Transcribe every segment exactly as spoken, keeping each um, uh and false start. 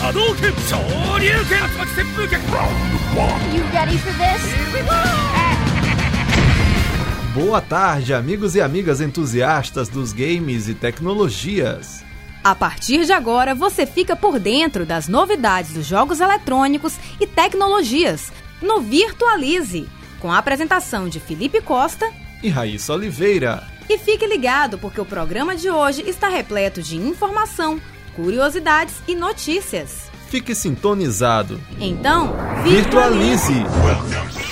Hadouken! Shoryuken! Tatsumaki Senpuken! You ready for this? Here we go! Boa tarde, amigos e amigas entusiastas dos games e tecnologias. A partir de agora, você fica por dentro das novidades dos jogos eletrônicos e tecnologias no Virtualize, com a apresentação de Felipe Costa e Raíssa Oliveira. E fique ligado, porque o programa de hoje está repleto de informação, curiosidades e notícias. Fique sintonizado. Então, Virtualize! Virtualize.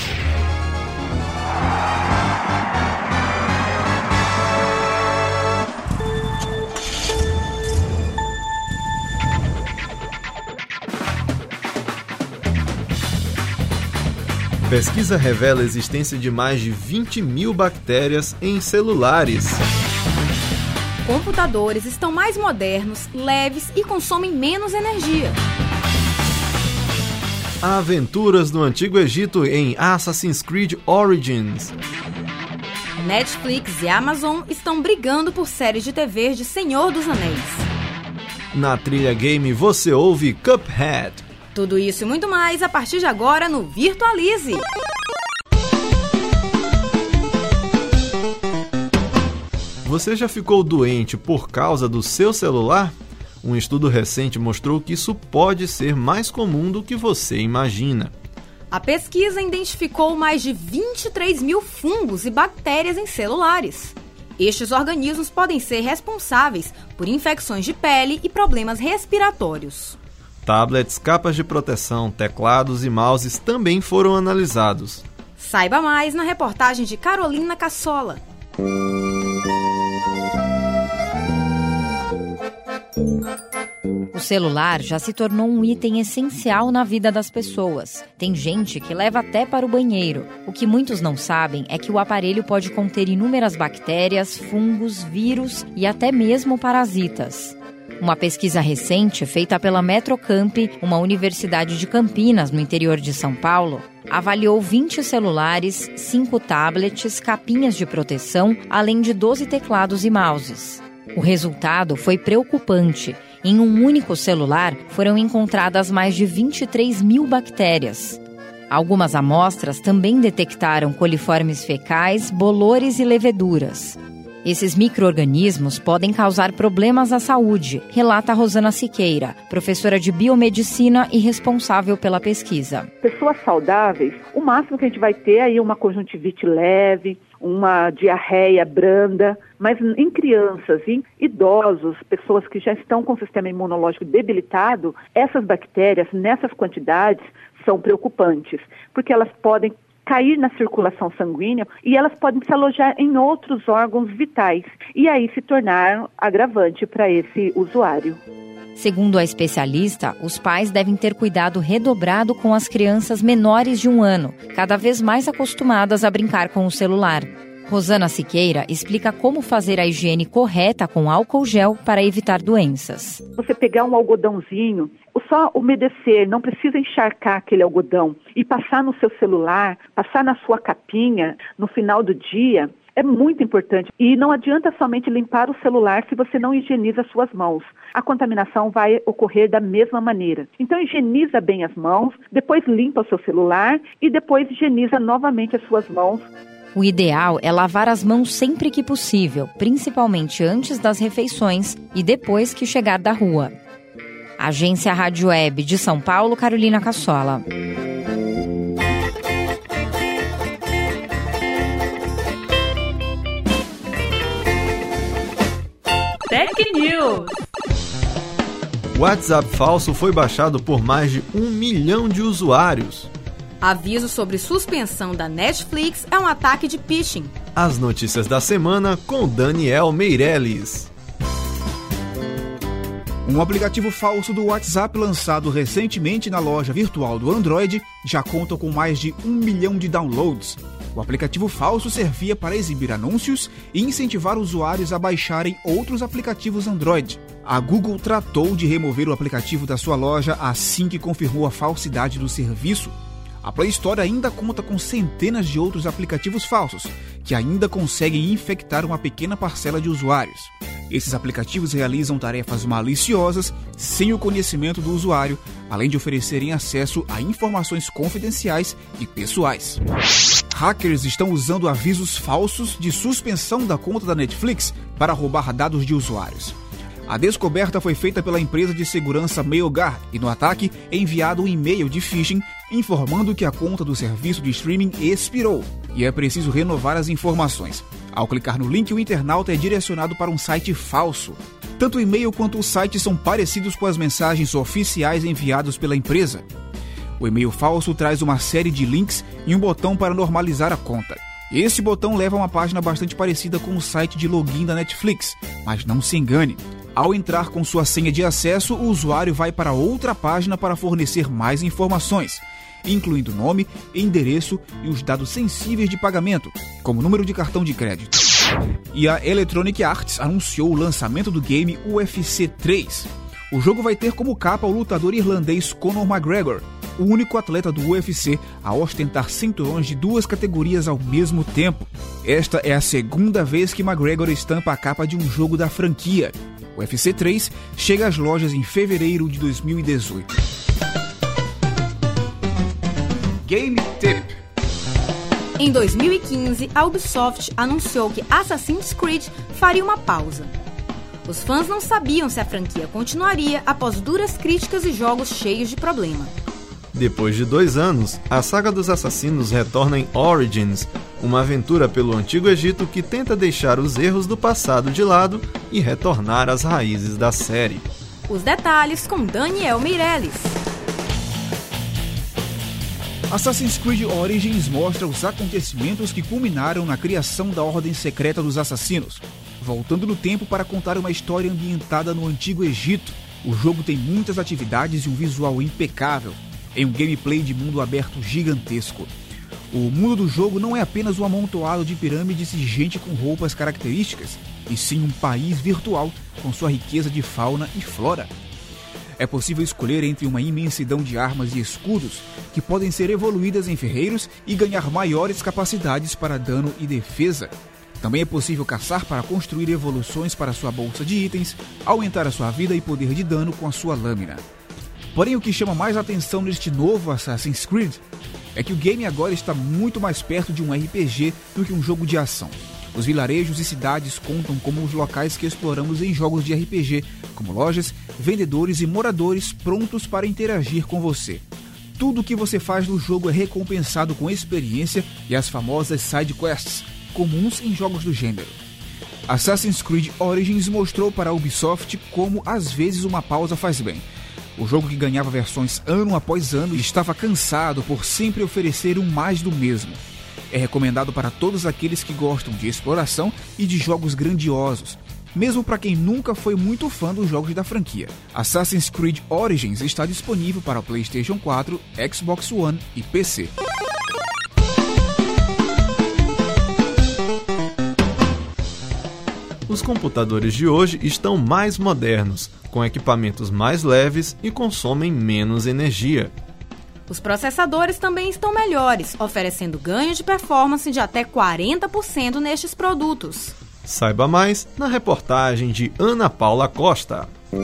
Pesquisa revela a existência de mais de vinte mil bactérias em celulares. Computadores estão mais modernos, leves e consomem menos energia. Aventuras do Antigo Egito em Assassin's Creed Origins. Netflix e Amazon estão brigando por séries de T V de Senhor dos Anéis. Na trilha game você ouve Cuphead. Tudo isso e muito mais a partir de agora no Virtualize. Você já ficou doente por causa do seu celular? Um estudo recente mostrou que isso pode ser mais comum do que você imagina. A pesquisa identificou mais de vinte e três mil fungos e bactérias em celulares. Estes organismos podem ser responsáveis por infecções de pele e problemas respiratórios. Tablets, capas de proteção, teclados e mouses também foram analisados. Saiba mais na reportagem de Carolina Cassola. O celular já se tornou um item essencial na vida das pessoas. Tem gente que leva até para o banheiro. O que muitos não sabem é que o aparelho pode conter inúmeras bactérias, fungos, vírus e até mesmo parasitas. Uma pesquisa recente, feita pela Metrocamp, uma universidade de Campinas, no interior de São Paulo, avaliou vinte celulares, cinco tablets, capinhas de proteção, além de doze teclados e mouses. O resultado foi preocupante. Em um único celular, foram encontradas mais de vinte e três mil bactérias. Algumas amostras também detectaram coliformes fecais, bolores e leveduras. Esses micro-organismos podem causar problemas à saúde, relata Rosana Siqueira, professora de biomedicina e responsável pela pesquisa. Pessoas saudáveis, o máximo que a gente vai ter aí é uma conjuntivite leve, uma diarreia branda, mas em crianças, em idosos, pessoas que já estão com o sistema imunológico debilitado, essas bactérias, nessas quantidades, são preocupantes, porque elas podem cair na circulação sanguínea e elas podem se alojar em outros órgãos vitais e aí se tornar agravante para esse usuário. Segundo a especialista, os pais devem ter cuidado redobrado com as crianças menores de um ano, cada vez mais acostumadas a brincar com o celular. Rosana Siqueira explica como fazer a higiene correta com álcool gel para evitar doenças. Você pegar um algodãozinho, só umedecer, não precisa encharcar aquele algodão e passar no seu celular, passar na sua capinha no final do dia, é muito importante. E não adianta somente limpar o celular se você não higieniza as suas mãos. A contaminação vai ocorrer da mesma maneira. Então higieniza bem as mãos, depois limpa o seu celular e depois higieniza novamente as suas mãos. O ideal é lavar as mãos sempre que possível, principalmente antes das refeições e depois que chegar da rua. Agência Rádio Web de São Paulo, Carolina Cassola. Tech News. O WhatsApp falso foi baixado por mais de um milhão de usuários. Aviso sobre suspensão da Netflix é um ataque de phishing. As notícias da semana com Daniel Meirelles. Um aplicativo falso do WhatsApp lançado recentemente na loja virtual do Android já conta com mais de um milhão de downloads. O aplicativo falso servia para exibir anúncios e incentivar usuários a baixarem outros aplicativos Android. A Google tratou de remover o aplicativo da sua loja assim que confirmou a falsidade do serviço. A Play Store ainda conta com centenas de outros aplicativos falsos, que ainda conseguem infectar uma pequena parcela de usuários. Esses aplicativos realizam tarefas maliciosas sem o conhecimento do usuário, além de oferecerem acesso a informações confidenciais e pessoais. Hackers estão usando avisos falsos de suspensão da conta da Netflix para roubar dados de usuários. A descoberta foi feita pela empresa de segurança Mailguard e no ataque é enviado um e-mail de phishing informando que a conta do serviço de streaming expirou e é preciso renovar as informações. Ao clicar no link, o internauta é direcionado para um site falso. Tanto o e-mail quanto o site são parecidos com as mensagens oficiais enviadas pela empresa. O e-mail falso traz uma série de links e um botão para normalizar a conta. Esse botão leva a uma página bastante parecida com o site de login da Netflix, mas não se engane. Ao entrar com sua senha de acesso, o usuário vai para outra página para fornecer mais informações, incluindo nome, endereço e os dados sensíveis de pagamento, como número de cartão de crédito. E a Electronic Arts anunciou o lançamento do game U F C três. O jogo vai ter como capa o lutador irlandês Conor McGregor, o único atleta do U F C a ostentar cinturões de duas categorias ao mesmo tempo. Esta é a segunda vez que McGregor estampa a capa de um jogo da franquia. O U F C três chega às lojas em fevereiro de dois mil e dezoito. Game Tip. Em dois mil e quinze, a Ubisoft anunciou que Assassin's Creed faria uma pausa. Os fãs não sabiam se a franquia continuaria após duras críticas e jogos cheios de problema. Depois de dois anos, a saga dos assassinos retorna em Origins, uma aventura pelo Antigo Egito que tenta deixar os erros do passado de lado e retornar às raízes da série. Os detalhes com Daniel Meirelles. Assassin's Creed Origins mostra os acontecimentos que culminaram na criação da Ordem Secreta dos Assassinos, voltando no tempo para contar uma história ambientada no Antigo Egito. O jogo tem muitas atividades e um visual impecável, em um gameplay de mundo aberto gigantesco. O mundo do jogo não é apenas um amontoado de pirâmides e gente com roupas características, e sim um país virtual com sua riqueza de fauna e flora. É possível escolher entre uma imensidão de armas e escudos que podem ser evoluídas em ferreiros e ganhar maiores capacidades para dano e defesa. Também é possível caçar para construir evoluções para sua bolsa de itens, aumentar a sua vida e poder de dano com a sua lâmina. Porém, o que chama mais atenção neste novo Assassin's Creed é que o game agora está muito mais perto de um R P G do que um jogo de ação. Os vilarejos e cidades contam como os locais que exploramos em jogos de R P G, como lojas, vendedores e moradores prontos para interagir com você. Tudo o que você faz no jogo é recompensado com experiência e as famosas side quests, comuns em jogos do gênero. Assassin's Creed Origins mostrou para a Ubisoft como às vezes uma pausa faz bem. O jogo, que ganhava versões ano após ano, estava cansado por sempre oferecer um mais do mesmo. É recomendado para todos aqueles que gostam de exploração e de jogos grandiosos, mesmo para quem nunca foi muito fã dos jogos da franquia. Assassin's Creed Origins está disponível para o PlayStation quatro, Xbox One e P C. Os computadores de hoje estão mais modernos, com equipamentos mais leves e consomem menos energia. Os processadores também estão melhores, oferecendo ganho de performance de até quarenta por cento nestes produtos. Saiba mais na reportagem de Ana Paula Costa.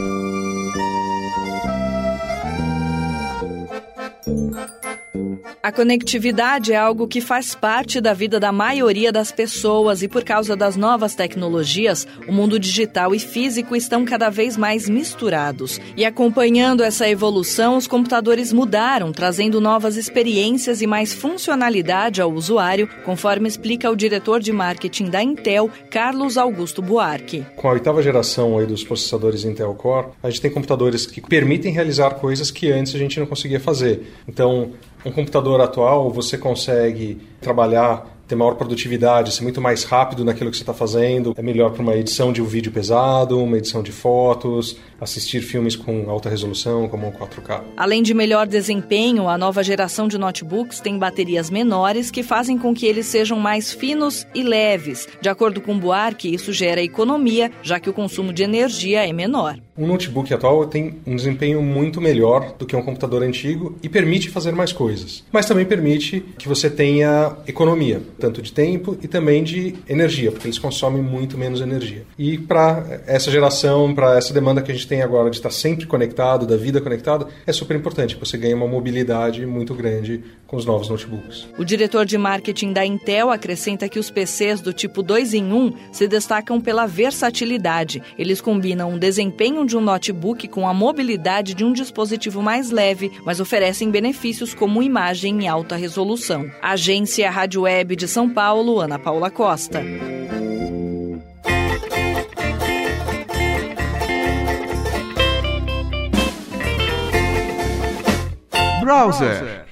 A conectividade é algo que faz parte da vida da maioria das pessoas e, por causa das novas tecnologias, o mundo digital e físico estão cada vez mais misturados. E acompanhando essa evolução, os computadores mudaram, trazendo novas experiências e mais funcionalidade ao usuário, conforme explica o diretor de marketing da Intel, Carlos Augusto Buarque. Com a oitava geração aí dos processadores Intel Core, a gente tem computadores que permitem realizar coisas que antes a gente não conseguia fazer. Então, um computador atual, você consegue trabalhar, ter maior produtividade, ser muito mais rápido naquilo que você está fazendo. É melhor para uma edição de um vídeo pesado, uma edição de fotos, assistir filmes com alta resolução, como um quatro K. Além de melhor desempenho, a nova geração de notebooks tem baterias menores que fazem com que eles sejam mais finos e leves. De acordo com Buarque, isso gera economia, já que o consumo de energia é menor. Um notebook atual tem um desempenho muito melhor do que um computador antigo e permite fazer mais coisas. Mas também permite que você tenha economia. tanto de tempo e também de energia, porque eles consomem muito menos energia. E para essa geração, para essa demanda que a gente tem agora de estar sempre conectado, da vida conectada, é super importante, você ganha uma mobilidade muito grande com os novos notebooks. O diretor de marketing da Intel acrescenta que os P Cs do tipo dois em um se destacam pela versatilidade. Eles combinam o desempenho de um notebook com a mobilidade de um dispositivo mais leve, mas oferecem benefícios como imagem em alta resolução. Agência Rádio Web de São Paulo, Ana Paula Costa. Browser.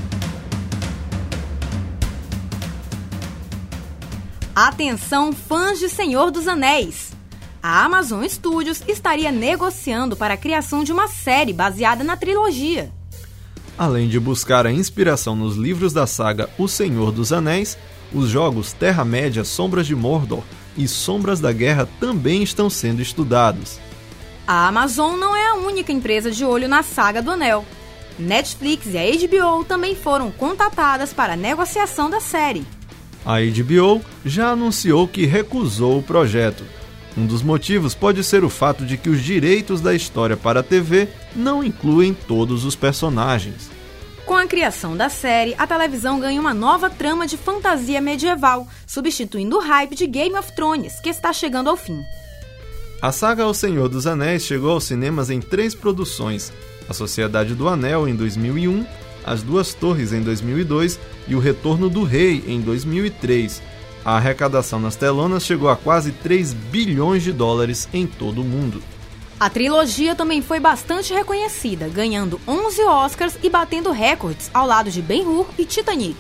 Atenção, fãs de Senhor dos Anéis! A Amazon Studios estaria negociando para a criação de uma série baseada na trilogia. Além de buscar a inspiração nos livros da saga O Senhor dos Anéis, os jogos Terra-média, Sombras de Mordor e Sombras da Guerra também estão sendo estudados. A Amazon não é a única empresa de olho na saga do Anel. Netflix e a H B O também foram contatadas para a negociação da série. A H B O já anunciou que recusou o projeto. Um dos motivos pode ser o fato de que os direitos da história para a T V não incluem todos os personagens. Com a criação da série, a televisão ganha uma nova trama de fantasia medieval, substituindo o hype de Game of Thrones, que está chegando ao fim. A saga O Senhor dos Anéis chegou aos cinemas em três produções: A Sociedade do Anel em dois mil e um, As Duas Torres em dois mil e dois e O Retorno do Rei em dois mil e três. A arrecadação nas telonas chegou a quase três bilhões de dólares em todo o mundo. A trilogia também foi bastante reconhecida, ganhando onze Oscars e batendo recordes ao lado de Ben-Hur e Titanic.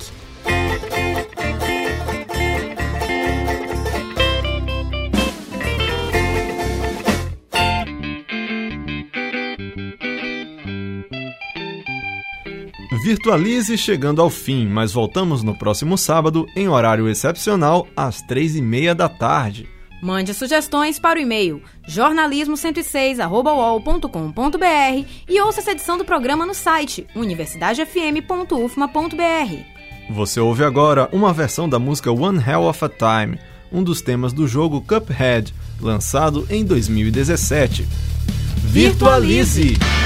Virtualize chegando ao fim, mas voltamos no próximo sábado, em horário excepcional, às três e meia da tarde. Mande sugestões para o e-mail jornalismo cento e seis arroba u o l ponto com ponto b r e ouça essa edição do programa no site universidade f m ponto u f m a ponto b r. Você ouve agora uma versão da música One Hell of a Time, um dos temas do jogo Cuphead, lançado em dois mil e dezessete. Virtualize!